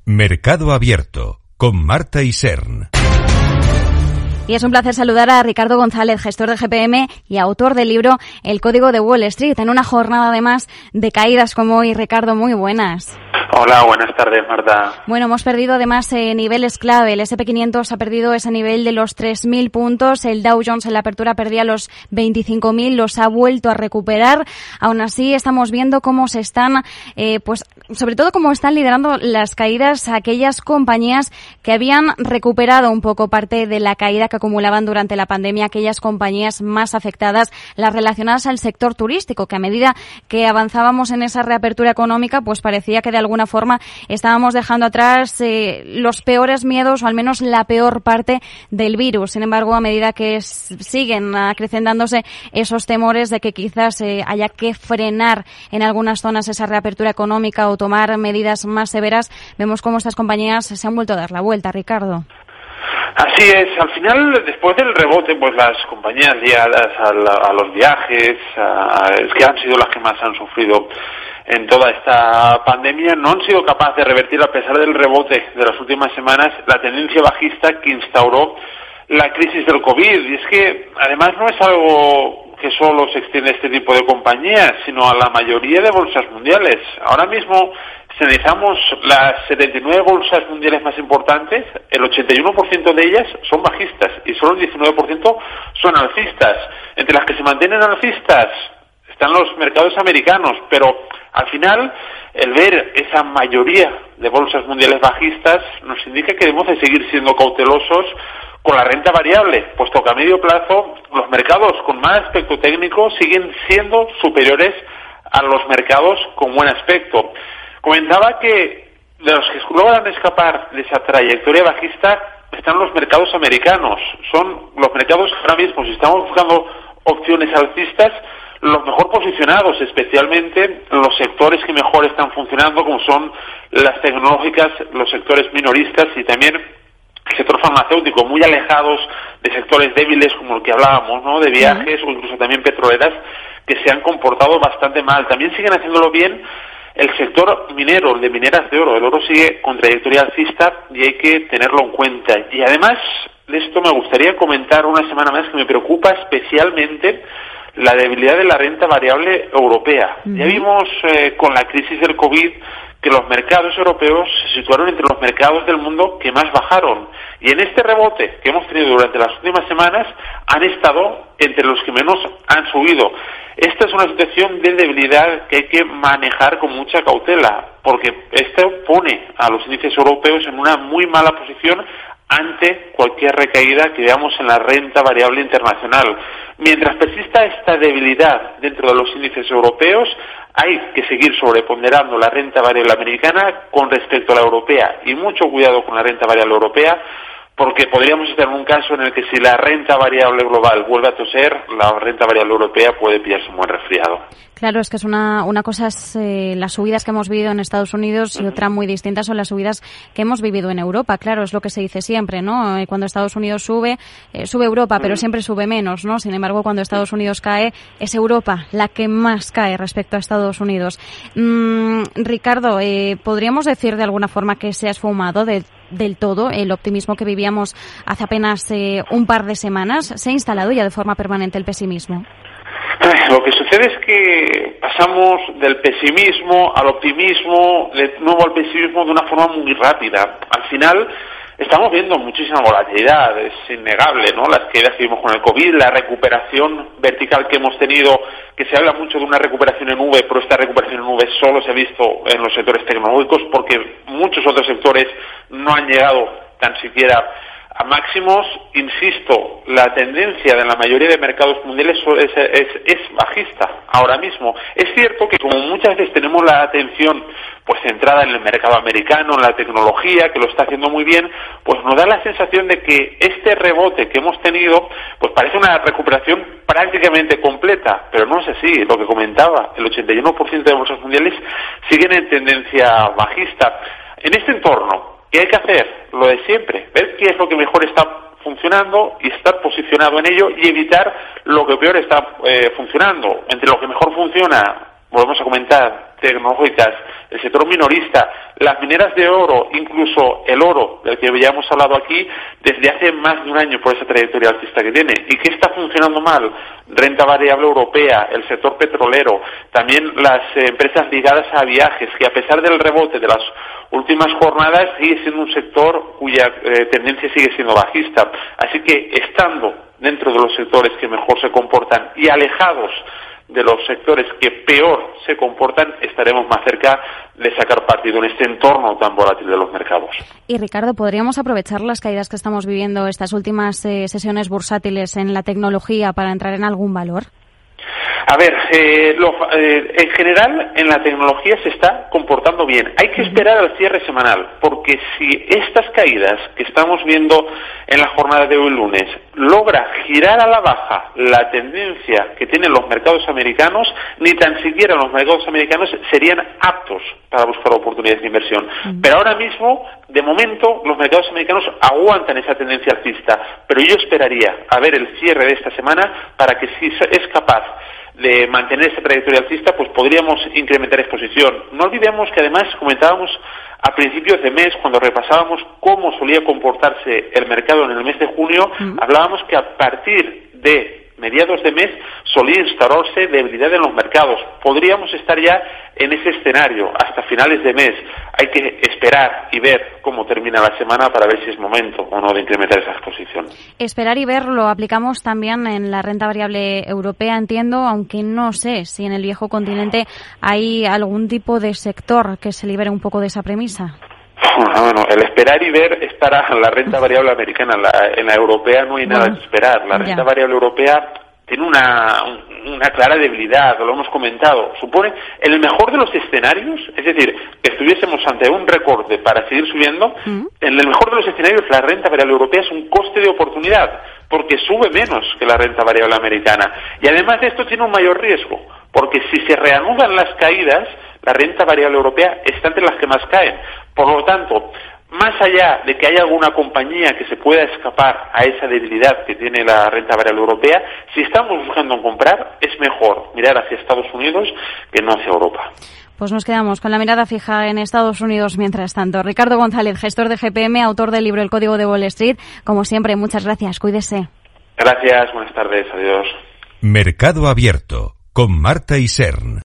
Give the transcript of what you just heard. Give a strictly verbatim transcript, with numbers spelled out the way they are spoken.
Mercado Abierto, con Marta Isern. Y es un placer saludar a Ricardo González, gestor de G P M y autor del libro El Código de Wall Street, en una jornada además de caídas como hoy. Ricardo, muy buenas. Hola, buenas tardes, Marta. Bueno, hemos perdido además eh, niveles clave. El ese and pe quinientos ha perdido ese nivel de los tres mil puntos. El Dow Jones en la apertura perdía los veinticinco mil, los ha vuelto a recuperar. Aún así, estamos viendo cómo se están, eh, pues, sobre todo cómo están liderando las caídas aquellas compañías que habían recuperado un poco parte de la caída que acumulaban durante la pandemia, aquellas compañías más afectadas, las relacionadas al sector turístico, que a medida que avanzábamos en esa reapertura económica, pues parecía que de alguna forma estábamos dejando atrás eh, los peores miedos, o al menos la peor parte del virus. Sin embargo, a medida que s- siguen acrecentándose esos temores de que quizás eh, haya que frenar en algunas zonas esa reapertura económica o tomar medidas más severas, vemos cómo estas compañías se han vuelto a dar la vuelta, Ricardo. Así es, al final, después del rebote, pues las compañías ligadas a, la, a los viajes, a, es que han sido las que más han sufrido en toda esta pandemia, no han sido capaces de revertir, a pesar del rebote de las últimas semanas, la tendencia bajista que instauró la crisis del COVID. Y es que, además, no es algo que solo se extiende a este tipo de compañías, sino a la mayoría de bolsas mundiales. Ahora mismo, si analizamos las setenta y nueve bolsas mundiales más importantes, el ochenta y uno por ciento de ellas son bajistas y solo el diecinueve por ciento son alcistas. Entre las que se mantienen alcistas están los mercados americanos, pero al final el ver esa mayoría de bolsas mundiales bajistas nos indica que debemos de seguir siendo cautelosos con la renta variable, puesto que a medio plazo los mercados con mal aspecto técnico siguen siendo superiores a los mercados con buen aspecto. Comentaba que de los que logran escapar de esa trayectoria bajista están los mercados americanos. Son los mercados que ahora mismo, si estamos buscando opciones alcistas, los mejor posicionados, especialmente los sectores que mejor están funcionando, como son las tecnológicas, los sectores minoristas y también el sector farmacéutico, muy alejados de sectores débiles como el que hablábamos, ¿no?, de viajes o incluso también petroleras, que se han comportado bastante mal. También siguen haciéndolo bien el sector minero, el de mineras de oro. El oro sigue con trayectoria alcista y hay que tenerlo en cuenta. Y además de esto me gustaría comentar una semana más que me preocupa especialmente la debilidad de la renta variable europea. Uh-huh. Ya vimos eh, con la crisis del COVID que los mercados europeos se situaron entre los mercados del mundo que más bajaron. Y en este rebote que hemos tenido durante las últimas semanas han estado entre los que menos han subido. Esta es una situación de debilidad que hay que manejar con mucha cautela, porque esto pone a los índices europeos en una muy mala posición ante cualquier recaída que veamos en la renta variable internacional. Mientras persista esta debilidad dentro de los índices europeos, hay que seguir sobreponderando la renta variable americana con respecto a la europea, y mucho cuidado con la renta variable europea, porque podríamos estar en un caso en el que si la renta variable global vuelve a toser, la renta variable europea puede pillarse un buen resfriado. Claro, es que es una, una cosa es eh, las subidas que hemos vivido en Estados Unidos y uh-huh. otra muy distinta son las subidas que hemos vivido en Europa. Claro, es lo que se dice siempre, ¿no? Eh, cuando Estados Unidos sube, eh, sube Europa, uh-huh. pero siempre sube menos, ¿no? Sin embargo, cuando Estados Unidos cae, es Europa la que más cae respecto a Estados Unidos. Mm, Ricardo, eh, ¿podríamos decir de alguna forma que se ha esfumado de, del todo el optimismo que vivíamos hace apenas eh, un par de semanas? ¿Se ha instalado ya de forma permanente el pesimismo? Lo que sucede es que pasamos del pesimismo al optimismo, de nuevo al pesimismo de una forma muy rápida. Al final estamos viendo muchísima volatilidad, es innegable, ¿no? Las caídas que vimos con el COVID, la recuperación vertical que hemos tenido, que se habla mucho de una recuperación en V, pero esta recuperación en V solo se ha visto en los sectores tecnológicos porque muchos otros sectores no han llegado tan siquiera a máximos. Insisto, la tendencia de la mayoría de mercados mundiales es, es, es bajista ahora mismo. Es cierto que como muchas veces tenemos la atención pues centrada en el mercado americano, en la tecnología, que lo está haciendo muy bien, pues nos da la sensación de que este rebote que hemos tenido pues parece una recuperación prácticamente completa, pero no es así. Lo que comentaba, el ochenta y uno por ciento de bolsas mundiales siguen en tendencia bajista. En este entorno, ¿qué hay que hacer? Lo de siempre, ver qué es lo que mejor está funcionando y estar posicionado en ello y evitar lo que peor está eh, funcionando. Entre lo que mejor funciona, volvemos a comentar, tecnológicas el sector minorista, las mineras de oro, incluso el oro, del que ya hemos hablado aquí, desde hace más de un año por esa trayectoria alcista que tiene. ¿Y qué está funcionando mal? Renta variable europea, el sector petrolero, también las eh, empresas ligadas a viajes, que a pesar del rebote de las últimas jornadas sigue siendo un sector cuya eh, tendencia sigue siendo bajista. Así que estando dentro de los sectores que mejor se comportan y alejados de los sectores que peor se comportan, estaremos más cerca de sacar partido en este entorno tan volátil de los mercados. Y Ricardo, ¿podríamos aprovechar las caídas que estamos viviendo estas últimas eh, sesiones bursátiles en la tecnología para entrar en algún valor? A ver, eh, lo, eh, en general en la tecnología se está comportando bien. Hay que esperar al cierre semanal, porque si estas caídas que estamos viendo en la jornada de hoy lunes logra girar a la baja la tendencia que tienen los mercados americanos, ni tan siquiera los mercados americanos serían aptos para buscar oportunidades de inversión. Uh-huh. Pero ahora mismo, de momento, los mercados americanos aguantan esa tendencia alcista, pero yo esperaría a ver el cierre de esta semana para que si es capaz de mantener esa trayectoria alcista, pues podríamos incrementar exposición. No olvidemos que además comentábamos a principios de mes, cuando repasábamos cómo solía comportarse el mercado en el mes de junio, uh-huh. hablábamos que a partir de mediados de mes solía instaurarse debilidad en los mercados. Podríamos estar ya en ese escenario hasta finales de mes. Hay que esperar y ver cómo termina la semana para ver si es momento o no de incrementar esa exposición. Esperar y ver lo aplicamos también en la renta variable europea, entiendo, aunque no sé si en el viejo continente hay algún tipo de sector que se libere un poco de esa premisa. Bueno, el esperar y ver es para la renta variable americana. La, en la europea no hay nada bueno, que esperar. La renta ya. variable europea tiene una, una clara debilidad, lo hemos comentado. Supone, en el mejor de los escenarios, es decir, que estuviésemos ante un recorte para seguir subiendo, ¿Mm? en el mejor de los escenarios la renta variable europea es un coste de oportunidad, porque sube menos que la renta variable americana. Y además de esto tiene un mayor riesgo, porque si se reanudan las caídas, la renta variable europea está entre las que más caen. Por lo tanto, más allá de que haya alguna compañía que se pueda escapar a esa debilidad que tiene la renta variable europea, si estamos buscando comprar, es mejor mirar hacia Estados Unidos que no hacia Europa. Pues nos quedamos con la mirada fija en Estados Unidos mientras tanto. Ricardo González, gestor de G P M, autor del libro El Código de Wall Street. Como siempre, muchas gracias. Cuídese. Gracias. Buenas tardes. Adiós. Mercado Abierto con Marta Isern.